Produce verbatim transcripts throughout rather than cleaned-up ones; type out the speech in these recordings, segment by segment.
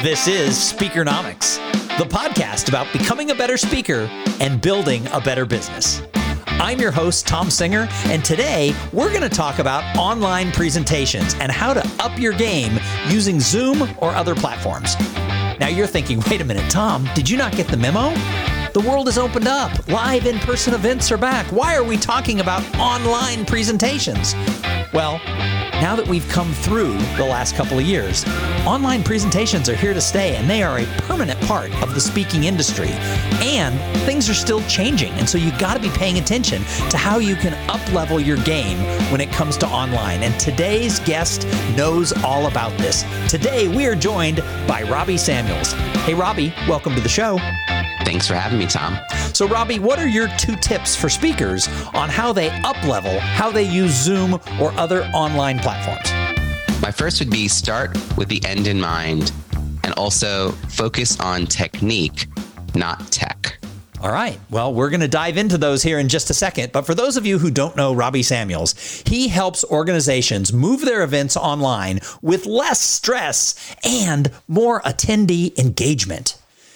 This is Speakernomics, the podcast about becoming a better speaker and building a better business. I'm your host, Tom Singer, and today we're going to talk about online presentations and how to up your game using Zoom or other platforms. Now you're thinking, wait a minute, Tom, did you not get the memo? The world has opened up. Live in-person events are back. Why are we talking about online presentations? Well, now that we've come through the last couple of years, online presentations are here to stay, and they are a permanent part of the speaking industry. And things are still changing, and so you got to be paying attention to how you can up-level your game when it comes to online. And today's guest knows all about this. Today, we are joined by Robbie Samuels. Hey, Robbie, welcome to the show. Thanks for having me, Tom. So, Robbie, what are your two tips for speakers on how they up-level, how they use Zoom or other online platforms? My first would be start with the end in mind and also focus on technique, not tech. All right. Well, we're going to dive into those here in just a second. But for those of you who don't know Robbie Samuels, he helps organizations move their events online with less stress and more attendee engagement.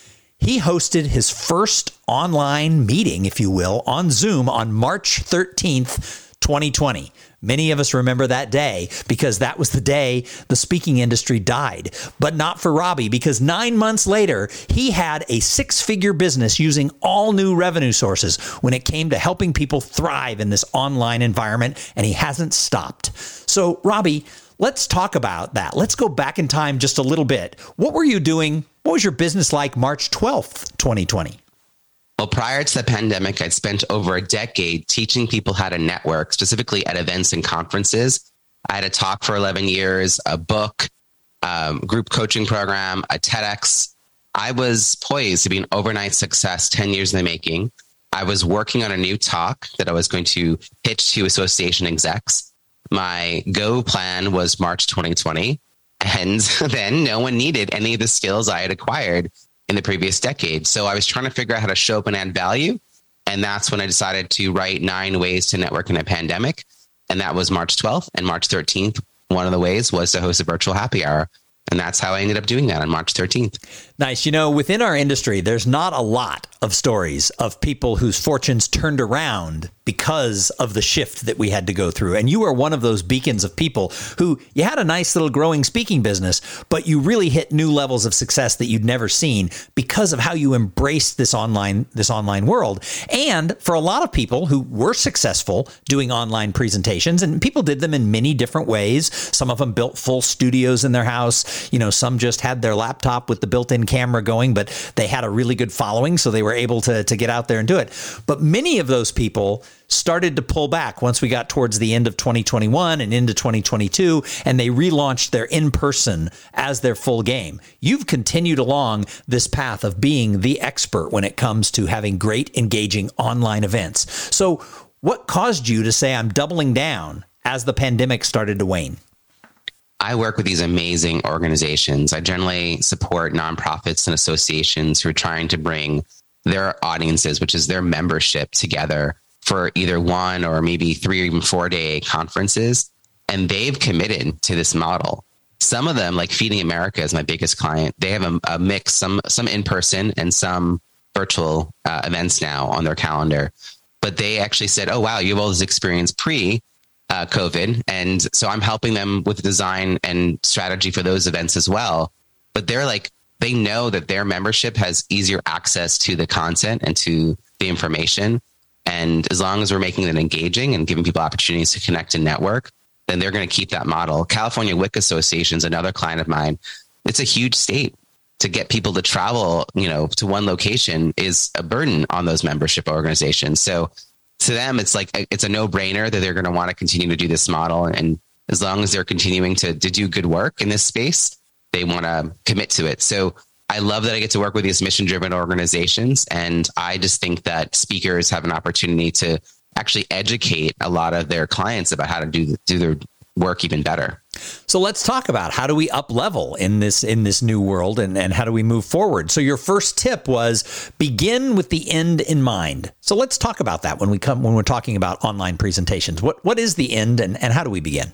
He hosted his first online meeting, if you will, on Zoom on March thirteenth, twenty twenty. Many of us remember that day because that was the day the speaking industry died. But not for Robbie, because nine months later, he had a six-figure business using all new revenue sources when it came to helping people thrive in this online environment, and he hasn't stopped. So, Robbie, let's talk about that. Let's go back in time just a little bit. What were you doing? What was your business like March twelfth, twenty twenty? Well, prior to the pandemic, I'd spent over a decade teaching people how to network, specifically at events and conferences. I had a talk for eleven years, a book, um, group coaching program, a TEDx. I was poised to be an overnight success ten years in the making. I was working on a new talk that I was going to pitch to association execs. My go plan was March twenty twenty. And then no one needed any of the skills I had acquired in the previous decade. So I was trying to figure out how to show up and add value. And that's when I decided to write nine ways to network in a pandemic. And that was March twelfth and March thirteenth. One of the ways was to host a virtual happy hour. And that's how I ended up doing that on March thirteenth. Nice. You know, within our industry, there's not a lot of stories of people whose fortunes turned around because of the shift that we had to go through. And you are one of those beacons of people who you had a nice little growing speaking business, but you really hit new levels of success that you'd never seen because of how you embraced this online, this online world. And for a lot of people who were successful doing online presentations, and people did them in many different ways. Some of them built full studios in their house. You know, some just had their laptop with the built-in camera going, but they had a really good following, so they were able to, to get out there and do it. But many of those people started to pull back once we got towards the end of twenty twenty-one and into twenty twenty-two, and they relaunched their in-person as their full game. You've continued along this path of being the expert when it comes to having great, engaging online events. So what caused you to say, I'm doubling down as the pandemic started to wane? I work with these amazing organizations. I generally support nonprofits and associations who are trying to bring their audiences, which is their membership, together for either one or maybe three or even four day conferences. And they've committed to this model. Some of them, like Feeding America is my biggest client. They have a, a mix, some some in-person and some virtual uh, events now on their calendar. But they actually said, oh, wow, you have all this experience pre uh, COVID. And so I'm helping them with design and strategy for those events as well. But they're like, they know that their membership has easier access to the content and to the information. And as long as we're making it engaging and giving people opportunities to connect and network, then they're going to keep that model. California W I C Association is another client of mine. It's a huge state. To get people to travel, you know, to one location is a burden on those membership organizations. So to them, it's like, it's a no brainer that they're going to want to continue to do this model. And as long as they're continuing to, to do good work in this space, they want to commit to it. So I love that I get to work with these mission-driven organizations. And I just think that speakers have an opportunity to actually educate a lot of their clients about how to do, do their work even better. So let's talk about how do we up level in this in this new world, and, and how do we move forward? So your first tip was begin with the end in mind. So let's talk about that when we come when we're talking about online presentations. What what is the end, and, and how do we begin?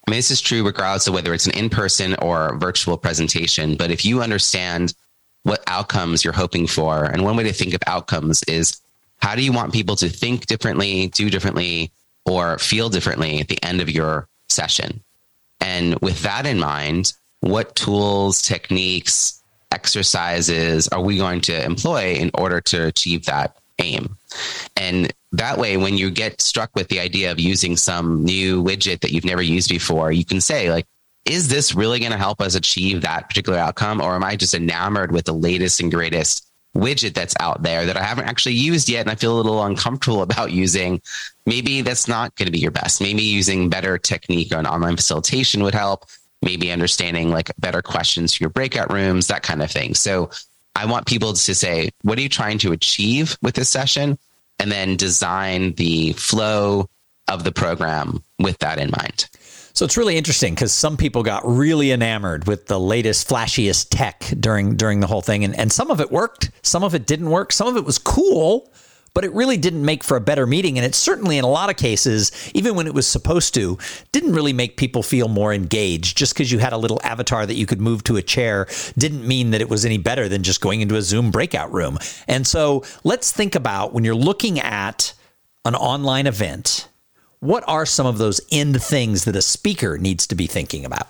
I mean, this is true regardless of whether it's an in-person or virtual presentation. But if you understand what outcomes you're hoping for, and one way to think of outcomes is how do you want people to think differently, do differently, or feel differently at the end of your session? And with that in mind, what tools, techniques, exercises are we going to employ in order to achieve that aim? And that way, when you get struck with the idea of using some new widget that you've never used before, you can say, like, is this really going to help us achieve that particular outcome? Or am I just enamored with the latest and greatest widget that's out there that I haven't actually used yet and I feel a little uncomfortable about using? Maybe that's not going to be your best. Maybe using better technique on online facilitation would help. Maybe understanding like better questions for your breakout rooms, that kind of thing. So I want people to say, what are you trying to achieve with this session? And then design the flow of the program with that in mind. So it's really interesting because some people got really enamored with the latest, flashiest tech during during the whole thing. And, and some of it worked. Some of it didn't work. Some of it was cool, but it really didn't make for a better meeting. And it certainly, in a lot of cases, even when it was supposed to, didn't really make people feel more engaged. Just because you had a little avatar that you could move to a chair didn't mean that it was any better than just going into a Zoom breakout room. And so let's think about when you're looking at an online event, what are some of those end things that a speaker needs to be thinking about?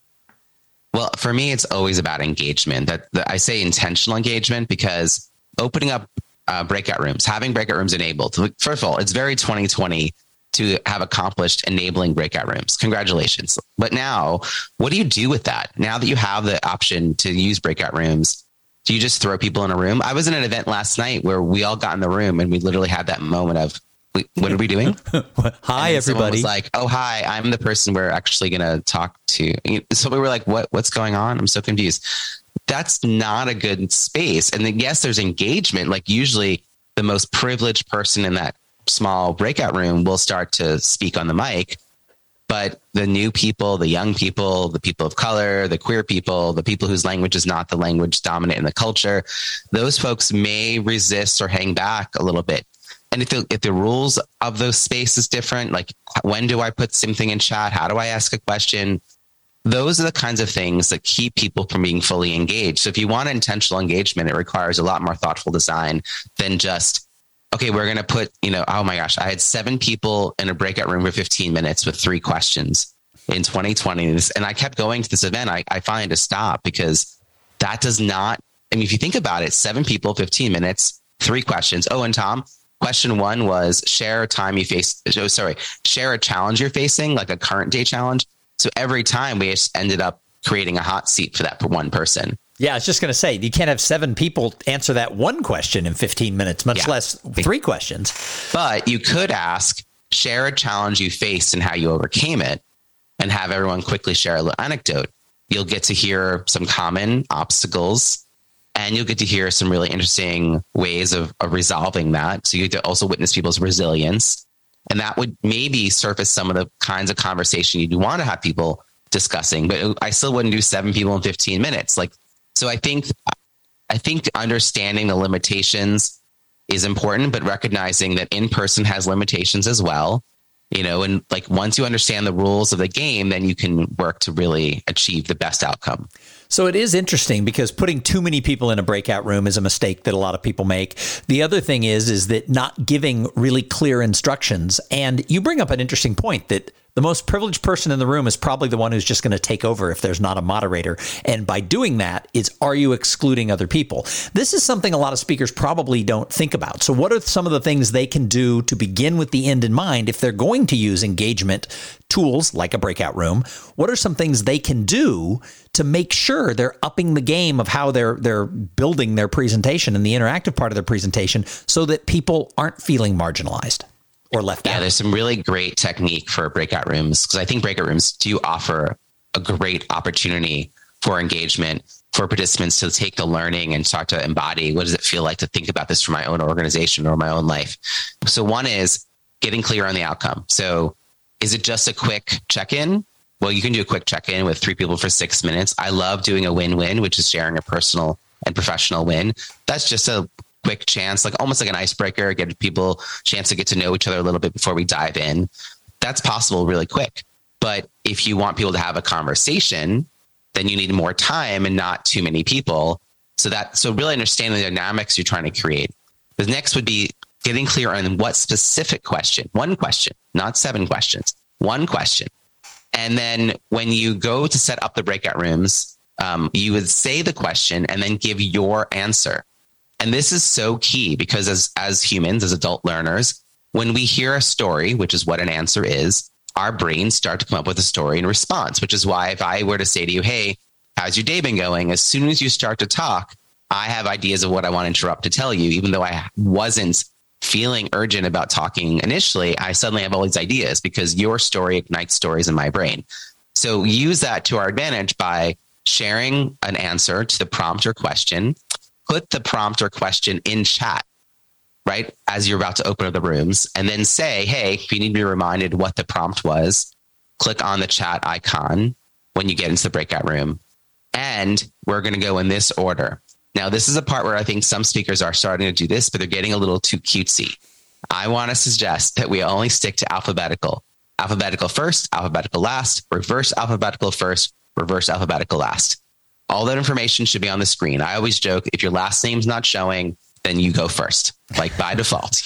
Well, for me, it's always about engagement. That, that I say intentional engagement because opening up uh, breakout rooms, having breakout rooms enabled. First of all, it's very twenty twenty to have accomplished enabling breakout rooms. Congratulations. But now, what do you do with that? Now that you have the option to use breakout rooms, do you just throw people in a room? I was in an event last night where we all got in the room and we literally had that moment of, what are we doing? Hi, everybody. Was like, oh, hi, I'm the person we're actually going to talk to. So we were like, what, what's going on? I'm so confused. That's not a good space. And then, yes, there's engagement. Like usually the most privileged person in that small breakout room will start to speak on the mic. But the new people, the young people, the people of color, the queer people, the people whose language is not the language dominant in the culture, those folks may resist or hang back a little bit. And if the, if the rules of those space is different, like when do I put something in chat? How do I ask a question? Those are the kinds of things that keep people from being fully engaged. So if you want intentional engagement, it requires a lot more thoughtful design than just, okay, we're going to put, you know, oh my gosh, I had seven people in a breakout room for fifteen minutes with three questions in twenty twenty. And I kept going to this event. I, I finally had to stop because that does not, I mean, if you think about it, seven people, fifteen minutes, three questions. Oh, and Tom, question one was share a time you face. Oh, sorry, share a challenge you're facing, like a current day challenge. So every time we just ended up creating a hot seat for that for one person. Yeah, I was just going to say, you can't have seven people answer that one question in fifteen minutes, much yeah. less three questions. But you could ask, share a challenge you faced and how you overcame it, and have everyone quickly share a little anecdote. You'll get to hear some common obstacles, and you'll get to hear some really interesting ways of, of resolving that. So you get to also witness people's resilience. And that would maybe surface some of the kinds of conversation you'd want to have people discussing. But I still wouldn't do seven people in fifteen minutes. Like, so I think, I think understanding the limitations is important, but recognizing that in-person has limitations as well. You know, and like once you understand the rules of the game, then you can work to really achieve the best outcome. So it is interesting because putting too many people in a breakout room is a mistake that a lot of people make. The other thing is, is that not giving really clear instructions. And you bring up an interesting point that the most privileged person in the room is probably the one who's just going to take over if there's not a moderator. And by doing that, it's, are you excluding other people? This is something a lot of speakers probably don't think about. So what are some of the things they can do to begin with the end in mind if they're going to use engagement tools like a breakout room? What are some things they can do to make sure they're upping the game of how they're they're building their presentation and the interactive part of their presentation so that people aren't feeling marginalized or left yeah, out? Yeah, there's some really great technique for breakout rooms because I think breakout rooms do offer a great opportunity for engagement for participants to take the learning and start to embody what does it feel like to think about this for my own organization or my own life. So one is getting clear on the outcome. So is it just a quick check-in? Well, you can do a quick check-in with three people for six minutes. I love doing a win-win, which is sharing a personal and professional win. That's just a quick chance, like almost like an icebreaker, get people a chance to get to know each other a little bit before we dive in. That's possible really quick. But if you want people to have a conversation, then you need more time and not too many people. So that, so really understanding the dynamics you're trying to create. The next would be getting clear on what specific question, one question, not seven questions, one question. And then when you go to set up the breakout rooms, um, you would say the question and then give your answer. And this is so key because as, as humans, as adult learners, when we hear a story, which is what an answer is, our brains start to come up with a story in response, which is why if I were to say to you, hey, how's your day been going? As soon as you start to talk, I have ideas of what I want to interrupt to tell you, even though I wasn't feeling urgent about talking initially, I suddenly have all these ideas because your story ignites stories in my brain. So use that to our advantage by sharing an answer to the prompt or question. Put the prompt or question in chat, right, as you're about to open up the rooms, and then say, hey, if you need to be reminded what the prompt was, click on the chat icon when you get into the breakout room. And we're going to go in this order. Now, this is a part where I think some speakers are starting to do this, but they're getting a little too cutesy. I want to suggest that we only stick to alphabetical. Alphabetical first, alphabetical last, reverse alphabetical first, reverse alphabetical last. All that information should be on the screen. I always joke, if your last name's not showing, then you go first, like by default.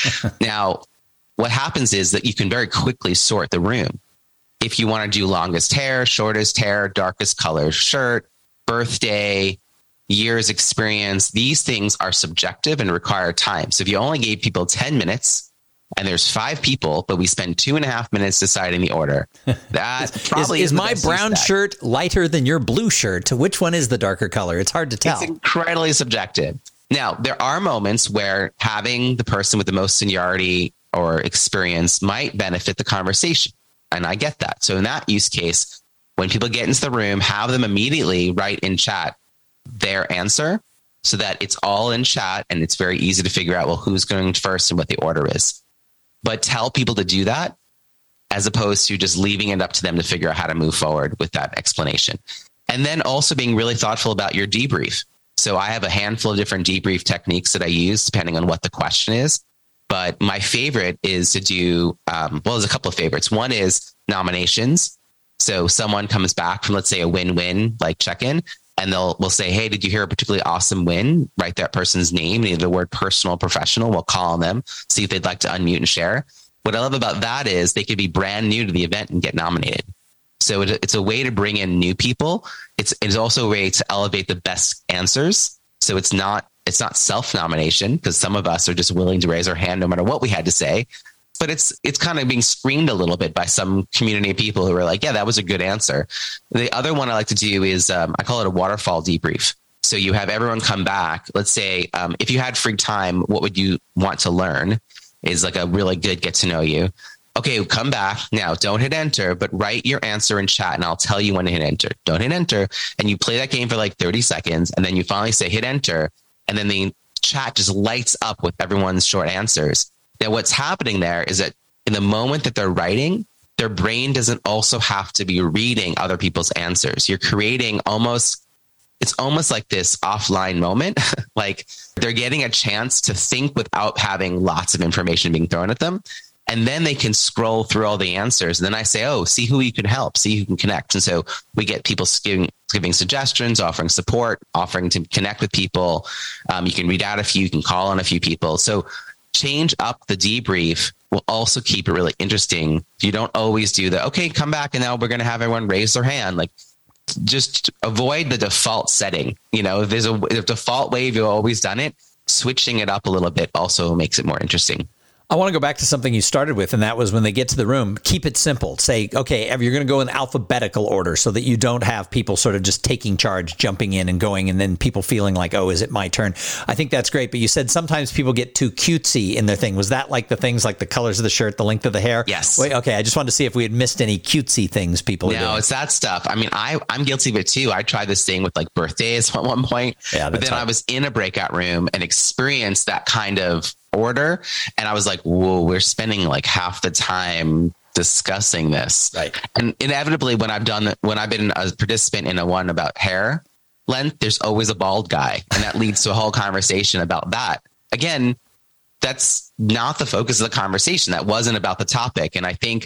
Now, what happens is that you can very quickly sort the room. If you want to do longest hair, shortest hair, darkest color shirt, birthday, years experience, these things are subjective and require time. So if you only gave people ten minutes and there's five people, but we spend two and a half minutes deciding the order, that probably is, is is my brown shirt lighter than your blue shirt? Which one is the darker color? It's hard to tell. It's incredibly subjective. Now, there are moments where having the person with the most seniority or experience might benefit the conversation. And I get that. So in that use case, when people get into the room, have them immediately write in chat their answer so that it's all in chat and it's very easy to figure out, well, who's going first and what the order is. But tell people to do that as opposed to just leaving it up to them to figure out how to move forward with that explanation. And then also being really thoughtful about your debrief. So I have a handful of different debrief techniques that I use depending on what the question is. But my favorite is to do, um, well, there's a couple of favorites. One is nominations. So someone comes back from, let's say, a win-win, like check-in, and they'll we'll say, hey, did you hear a particularly awesome win? Write that person's name, either the word personal, professional. We'll call on them, see if they'd like to unmute and share. What I love about that is they could be brand new to the event and get nominated. So it, it's a way to bring in new people. It's it's also a way to elevate the best answers. So it's not it's not self-nomination because some of us are just willing to raise our hand no matter what we had to say. But it's it's kind of being screened a little bit by some community of people who are like, yeah, that was a good answer. The other one I like to do is um, I call it a waterfall debrief. So you have everyone come back. Let's say um, if you had free time, what would you want to learn is like a really good get to know you. Okay, come back. Now, don't hit enter, but write your answer in chat and I'll tell you when to hit enter. Don't hit enter. And you play that game for like thirty seconds. And then you finally say hit enter. And then the chat just lights up with everyone's short answers. Now, what's happening there is that in the moment that they're writing, their brain doesn't also have to be reading other people's answers. You're creating almost, it's almost like this offline moment. Like they're getting a chance to think without having lots of information being thrown at them. And then they can scroll through all the answers. And then I say, oh, see who you can help, see who can connect. And so we get people giving, giving suggestions, offering support, offering to connect with people. Um, you can read out a few, you can call on a few people. So change up the debrief will also keep it really interesting. You don't always do the, okay, come back and now we're going to have everyone raise their hand. Like just avoid the default setting. You know, if there's a, if default way you've always done it, switching it up a little bit also makes it more interesting. I want to go back to something you started with, and that was when they get to the room, keep it simple. Say, okay, you're going to go in alphabetical order so that you don't have people sort of just taking charge, jumping in and going, and then people feeling like, oh, is it my turn? I think that's great. But you said sometimes people get too cutesy in their thing. Was that like the things like the colors of the shirt, the length of the hair? Yes. Wait, okay, I just wanted to see if we had missed any cutesy things people no, are doing. No, it's that stuff. I mean, I, I'm guilty of it too. I tried this thing with like birthdays at one point, yeah, but then hard. I was in a breakout room and experienced that kind of order. And I was like, whoa, we're spending like half the time discussing this. Right. And inevitably when I've done, when I've been a participant in a one about hair length, there's always a bald guy. And that leads to a whole conversation about that. Again, that's not the focus of the conversation. That wasn't about the topic. And I think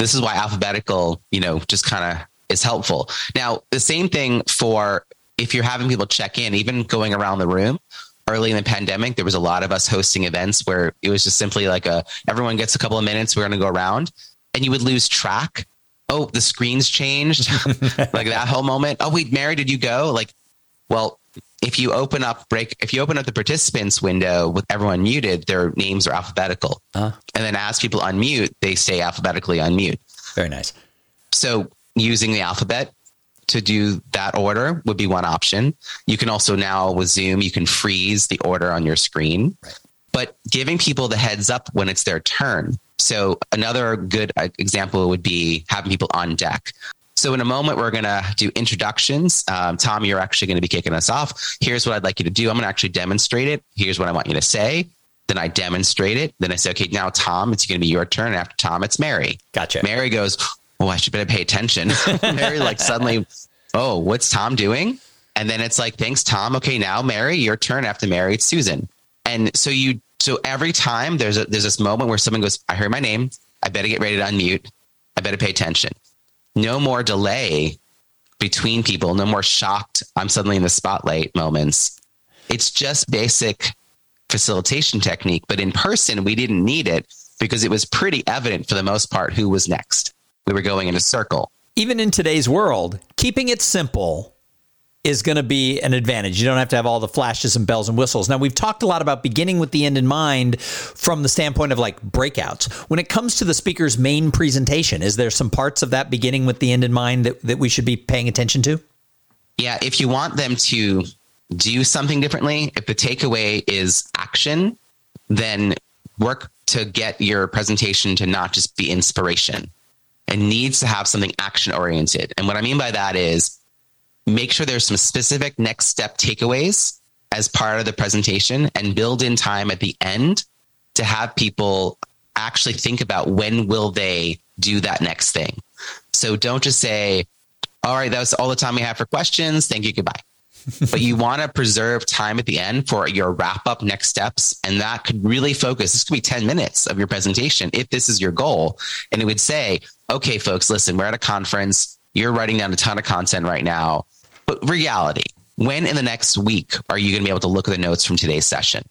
this is why alphabetical, you know, just kind of is helpful. Now, the same thing for if you're having people check in, even going around the room. Early in the pandemic, there was a lot of us hosting events where it was just simply like a, everyone gets a couple of minutes, we're going to go around, and you would lose track. Oh, the screen's changed. Like that whole moment. Oh, wait, Mary, did you go? Like, well, if you open up break, if you open up the participants window with everyone muted, their names are alphabetical. Uh, and then as people unmute, they stay alphabetically unmute. Very nice. So using the alphabet to do that order would be one option. You can also now with Zoom, you can freeze the order on your screen, right. But giving people the heads up when it's their turn. So another good example would be having people on deck. So in a moment, we're going to do introductions. Um, Tom, you're actually going to be kicking us off. Here's what I'd like you to do. I'm going to actually demonstrate it. Here's what I want you to say. Then I demonstrate it. Then I say, okay, now Tom, it's going to be your turn. And after Tom, it's Mary. Gotcha. Mary goes, oh, I should better pay attention. Mary like suddenly, oh, what's Tom doing? And then it's like, thanks, Tom. Okay, now Mary, your turn. After Mary, it's Susan. And so you, so every time there's a, there's this moment where someone goes, I heard my name. I better get ready to unmute. I better pay attention. No more delay between people. No more shocked, I'm suddenly in the spotlight moments. It's just basic facilitation technique. But in person, we didn't need it because it was pretty evident for the most part who was next. We were going in a circle. Even in today's world, keeping it simple is going to be an advantage. You don't have to have all the flashes and bells and whistles. Now, we've talked a lot about beginning with the end in mind from the standpoint of like breakouts. When it comes to the speaker's main presentation, is there some parts of that beginning with the end in mind that, that we should be paying attention to? Yeah, if you want them to do something differently, if the takeaway is action, then work to get your presentation to not just be inspiration. It needs to have something action oriented. And what I mean by that is make sure there's some specific next step takeaways as part of the presentation and build in time at the end to have people actually think about when will they do that next thing. So don't just say, all right, that was all the time we have for questions. Thank you. Goodbye. But you want to preserve time at the end for your wrap up next steps. And that could really focus. This could be ten minutes of your presentation if this is your goal. And it would say, okay, folks, listen, we're at a conference. You're writing down a ton of content right now. But reality, when in the next week are you going to be able to look at the notes from today's session?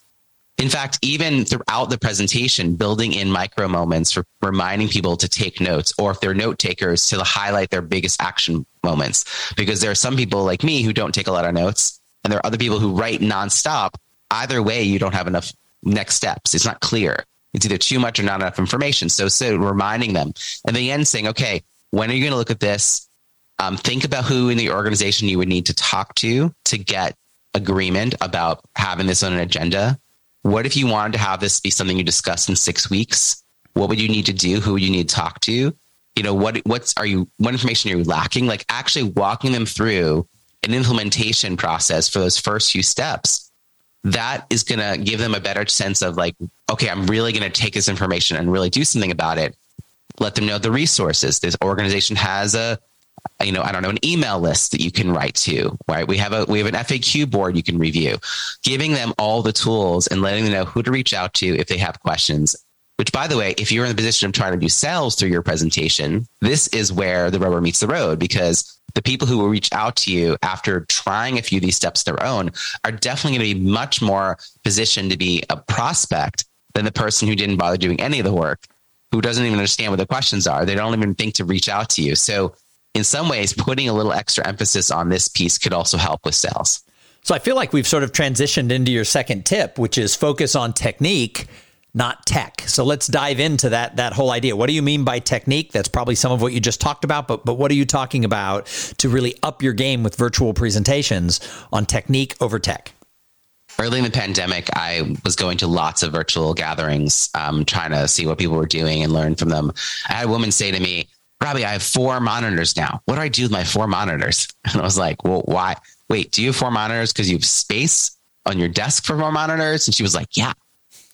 In fact, even throughout the presentation, building in micro moments for reminding people to take notes, or if they're note takers, to highlight their biggest action moments. Because there are some people like me who don't take a lot of notes, and there are other people who write nonstop. Either way, you don't have enough next steps. It's not clear. It's either too much or not enough information. So, so reminding them. And the end saying, okay, when are you going to look at this? Um, think about who in the organization you would need to talk to to get agreement about having this on an agenda. What if you wanted to have this be something you discuss in six weeks? What would you need to do? Who would you need to talk to? You know, what, what's, are you, what information are you lacking? Like actually walking them through an implementation process for those first few steps. That is going to give them a better sense of like, okay, I'm really going to take this information and really do something about it. Let them know the resources. This organization has a, you know, I don't know, an email list that you can write to, right? We have a, we have an F A Q board you can review, giving them all the tools and letting them know who to reach out to if they have questions, which by the way, if you're in the position of trying to do sales through your presentation, this is where the rubber meets the road, because the people who will reach out to you after trying a few of these steps their own are definitely going to be much more positioned to be a prospect than the person who didn't bother doing any of the work, who doesn't even understand what the questions are. They don't even think to reach out to you. So in some ways, putting a little extra emphasis on this piece could also help with sales. So I feel like we've sort of transitioned into your second tip, which is focus on technique, not tech. So let's dive into that that whole idea. What do you mean by technique? That's probably some of what you just talked about, but but what are you talking about to really up your game with virtual presentations on technique over tech? Early in the pandemic, I was going to lots of virtual gatherings, um, trying to see what people were doing and learn from them. I had a woman say to me, Robbie, I have four monitors now. What do I do with my four monitors? And I was like, well, why? Wait, do you have four monitors because you have space on your desk for more monitors? And she was like, yeah.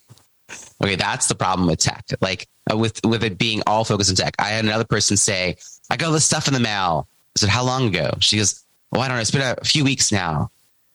Okay, that's the problem with tech. Like uh, with, with it being all focused on tech. I had another person say, I got all this stuff in the mail. I said, how long ago? She goes, oh, I don't know. It's been a few weeks now.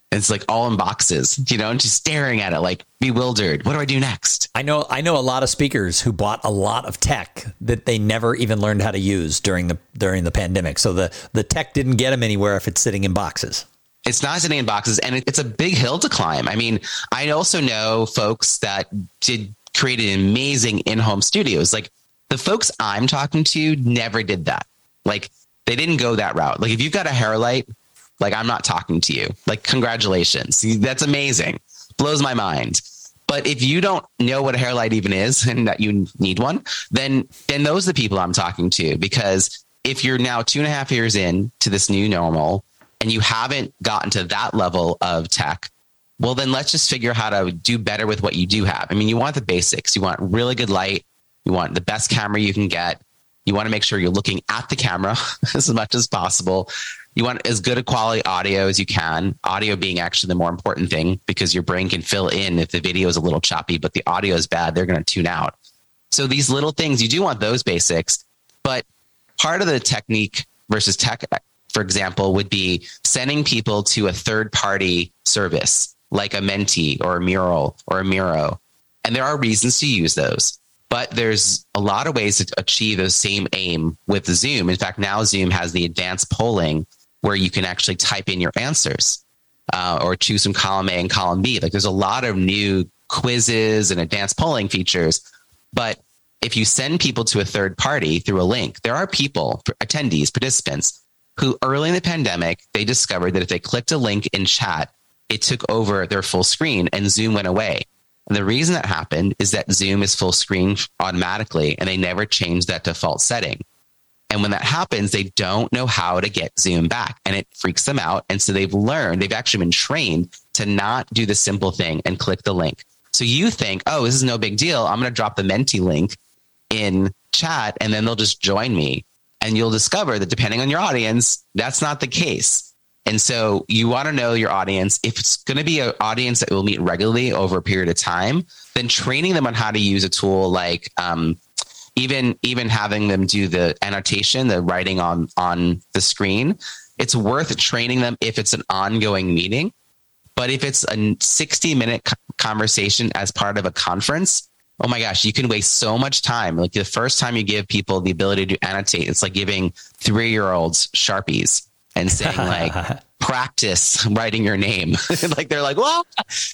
It's like all in boxes, you know, and just staring at it like bewildered. What do I do next? I know I know a lot of speakers who bought a lot of tech that they never even learned how to use during the during the pandemic. So the, the tech didn't get them anywhere if it's sitting in boxes. It's not sitting in boxes, and it's a big hill to climb. I mean, I also know folks that did created amazing in-home studios. Like the folks I'm talking to never did that. Like they didn't go that route. Like if you've got a hair light, like I'm not talking to you. Like congratulations. That's amazing. Blows my mind. But if you don't know what a hair light even is and that you need one, then then those are the people I'm talking to. Because if you're now two and a half years in to this new normal and you haven't gotten to that level of tech, well, then let's just figure out how to do better with what you do have. I mean, you want the basics. You want really good light. You want the best camera you can get. You want to make sure you're looking at the camera as much as possible. You want as good a quality audio as you can. Audio being actually the more important thing because your brain can fill in if the video is a little choppy, but the audio is bad, they're going to tune out. So these little things, you do want those basics, but part of the technique versus tech, for example, would be sending people to a third party service like a Menti or a Mural or a Miro. And there are reasons to use those. But there's a lot of ways to achieve the same aim with Zoom. In fact, now Zoom has the advanced polling where you can actually type in your answers uh, or choose from column A and column B. Like there's a lot of new quizzes and advanced polling features. But if you send people to a third party through a link, there are people, attendees, participants, who early in the pandemic, they discovered that if they clicked a link in chat, it took over their full screen and Zoom went away. And the reason that happened is that Zoom is full screen automatically, and they never changed that default setting. And when that happens, they don't know how to get Zoom back, and it freaks them out. And so they've learned, they've actually been trained to not do the simple thing and click the link. So you think, oh, this is no big deal. I'm going to drop the Menti link in chat, and then they'll just join me. And you'll discover that depending on your audience, that's not the case. And so you want to know your audience. If it's going to be an audience that will meet regularly over a period of time, then training them on how to use a tool like um, even even having them do the annotation, the writing on, on the screen, it's worth training them if it's an ongoing meeting. But if it's a sixty minute conversation as part of a conference, oh my gosh, you can waste so much time. Like the first time you give people the ability to annotate, it's like giving three-year-olds Sharpies and saying like, practice writing your name. Like they're like, well,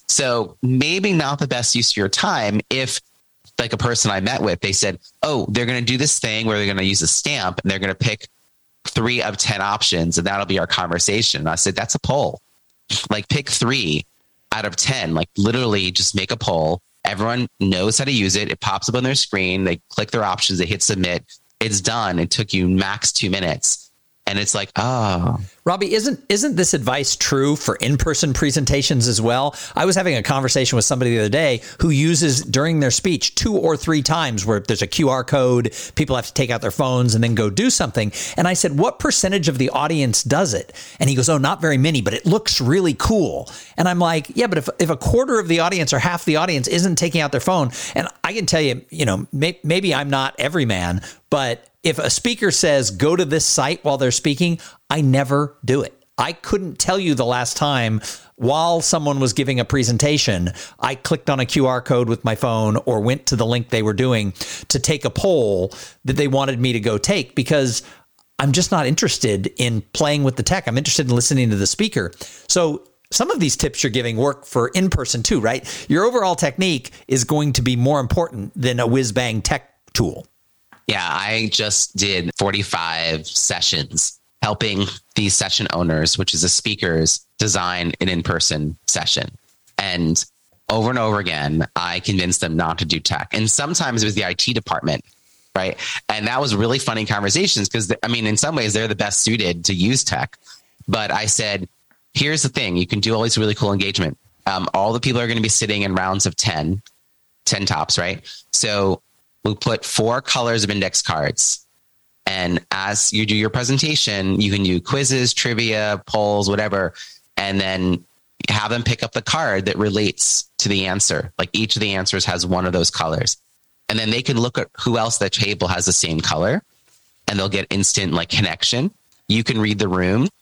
so maybe not the best use of your time. If like a person I met with, they said, oh, they're going to do this thing where they're going to use a stamp and they're going to pick three of ten options and that'll be our conversation. And I said, that's a poll. Like pick three out of ten, like literally just make a poll. Everyone knows how to use it. It pops up on their screen. They click their options. They hit submit. It's done. It took you max two minutes. And it's like, oh, Robbie, isn't isn't this advice true for in-person presentations as well? I was having a conversation with somebody the other day who uses during their speech two or three times where there's a Q R code, people have to take out their phones and then go do something. And I said, what percentage of the audience does it? And he goes, oh, not very many, but it looks really cool. And I'm like, yeah, but if, if a quarter of the audience or half the audience isn't taking out their phone, and I can tell you, you know, may, maybe I'm not every man, but if a speaker says, go to this site while they're speaking, I never do it. I couldn't tell you the last time while someone was giving a presentation, I clicked on a Q R code with my phone or went to the link they were doing to take a poll that they wanted me to go take because I'm just not interested in playing with the tech. I'm interested in listening to the speaker. So some of these tips you're giving work for in-person too, right? Your overall technique is going to be more important than a whiz-bang tech tool. Yeah, I just did forty-five sessions helping these session owners, which is the speakers, design an in-person session. And over and over again, I convinced them not to do tech. And sometimes it was the I T department, right? And that was really funny conversations because, I mean, in some ways, they're the best suited to use tech. But I said, here's the thing. You can do all these really cool engagement. Um, all the people are going to be sitting in rounds of ten, ten tops, right? So we'll put four colors of index cards. And as you do your presentation, you can do quizzes, trivia, polls, whatever, and then have them pick up the card that relates to the answer. Like each of the answers has one of those colors. And then they can look at who else at the table has the same color and they'll get instant like connection. You can read the room.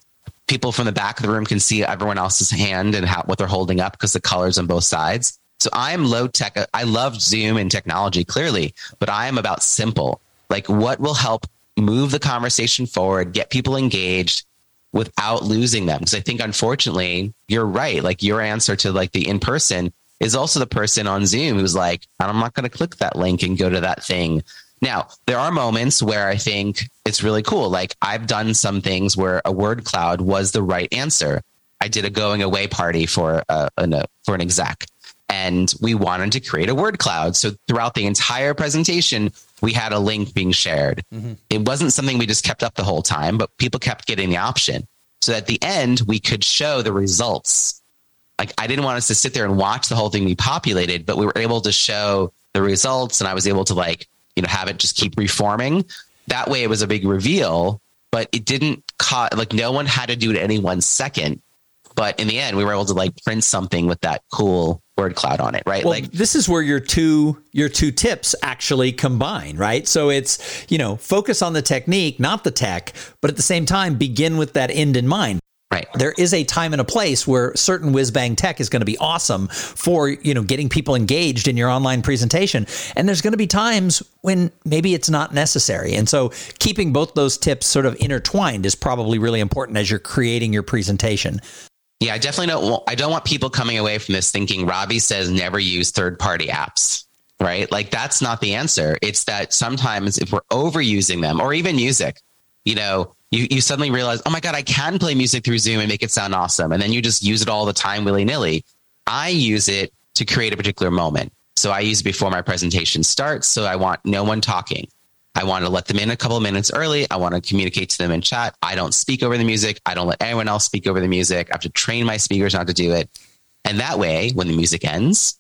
people from the back of the room can see everyone else's hand and how, what they're holding up because the colors on both sides. So I'm low tech. I love Zoom and technology clearly, but I am about simple. Like what will help move the conversation forward, get people engaged without losing them. Because I think, unfortunately, you're right. Like your answer to like the in-person is also the person on Zoom who's like, I'm not going to click that link and go to that thing. Now, there are moments where I think it's really cool. Like I've done some things where a word cloud was the right answer. I did a going away party for a, a for an exec, and we wanted to create a word cloud. So throughout the entire presentation, we had a link being shared. Mm-hmm. It wasn't something we just kept up the whole time, but people kept getting the option. So at the end, we could show the results. Like I didn't want us to sit there and watch the whole thing be populated, but we were able to show the results, and I was able to like, you know, have it just keep reforming. That way it was a big reveal, but it didn't co- like no one had to do it any one second. But in the end, we were able to like print something with that cool word cloud on it, right? Well, like this is where your two your two tips actually combine, right? So it's, you know, focus on the technique, not the tech, but at the same time, begin with that end in mind. Right. There is a time and a place where certain whiz bang tech is going to be awesome for, you know, getting people engaged in your online presentation. And there's going to be times when maybe it's not necessary. And so keeping both those tips sort of intertwined is probably really important as you're creating your presentation. Yeah, I definitely don't. I don't want people coming away from this thinking Robbie says never use third-party apps, right? Like that's not the answer. It's that sometimes if we're overusing them, or even music, you know, you, you suddenly realize, oh my God, I can play music through Zoom and make it sound awesome. And then you just use it all the time willy-nilly. I use it to create a particular moment. So I use it before my presentation starts. So I want no one talking. I want to let them in a couple of minutes early. I want to communicate to them in chat. I don't speak over the music. I don't let anyone else speak over the music. I have to train my speakers not to do it. And that way, when the music ends,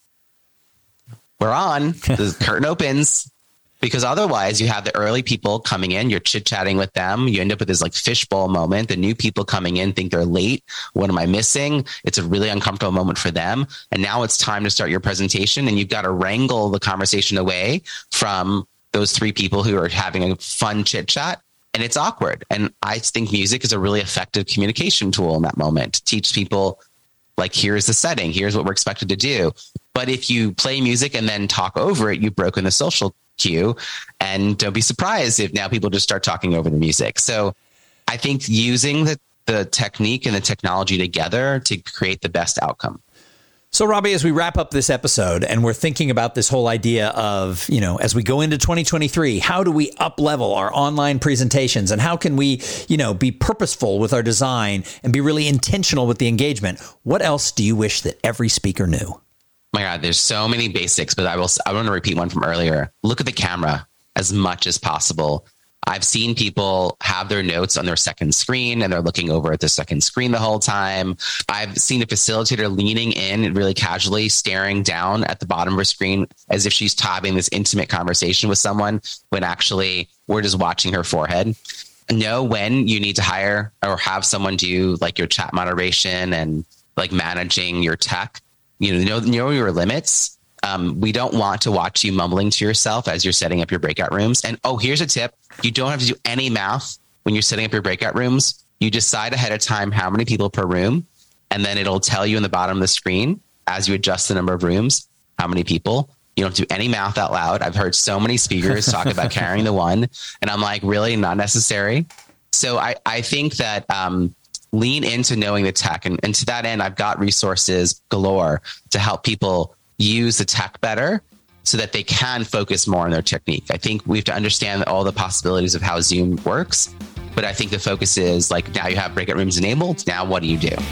we're on, the curtain opens, because otherwise you have the early people coming in, you're chit chatting with them. You end up with this like fishbowl moment. The new people coming in think they're late. What am I missing? It's a really uncomfortable moment for them. And now it's time to start your presentation, and you've got to wrangle the conversation away from those three people who are having a fun chit chat, and it's awkward. And I think music is a really effective communication tool in that moment to teach people like, here's the setting, here's what we're expected to do. But if you play music and then talk over it, you've broken the social cue, and don't be surprised if now people just start talking over the music. So I think using the, the technique and the technology together to create the best outcome. So, Robbie, as we wrap up this episode and we're thinking about this whole idea of, you know, as we go into twenty twenty-three, how do we up level our online presentations, and how can we, you know, be purposeful with our design and be really intentional with the engagement? What else do you wish that every speaker knew? My God, there's so many basics, but I will, I want to repeat one from earlier. Look at the camera as much as possible. I've seen people have their notes on their second screen and they're looking over at the second screen the whole time. I've seen a facilitator leaning in really casually, staring down at the bottom of her screen as if she's having this intimate conversation with someone, when actually we're just watching her forehead. Know when you need to hire or have someone do like your chat moderation and like managing your tech. You know, know, know your limits. Um, we don't want to watch you mumbling to yourself as you're setting up your breakout rooms. And oh, here's a tip. You don't have to do any math when you're setting up your breakout rooms. You decide ahead of time how many people per room, and then it'll tell you in the bottom of the screen as you adjust the number of rooms, how many people. You don't do any math out loud. I've heard so many speakers talk about carrying the one, and I'm like, really not necessary. So I, I think that um, lean into knowing the tech. And, and to that end, I've got resources galore to help people use the tech better so that they can focus more on their technique. I think we have to understand all the possibilities of how Zoom works, but I think the focus is like, now you have breakout rooms enabled. Now what do you do?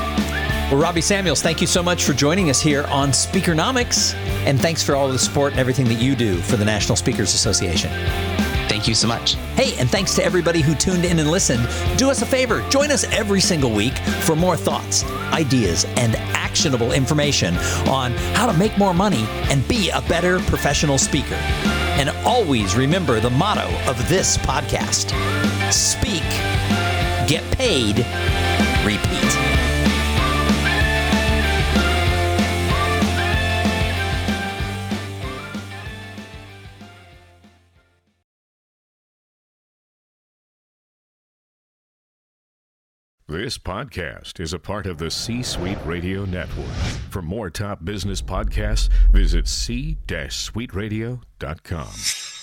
Well, Robbie Samuels, thank you so much for joining us here on Speakernomics, and thanks for all the support and everything that you do for the National Speakers Association. Thank you so much. Hey, and thanks to everybody who tuned in and listened. Do us a favor, join us every single week for more thoughts, ideas, and actionable information on how to make more money and be a better professional speaker. And always remember the motto of this podcast: speak, get paid, repeat. This podcast is a part of the C-Suite Radio Network. For more top business podcasts, visit c suite radio dot com.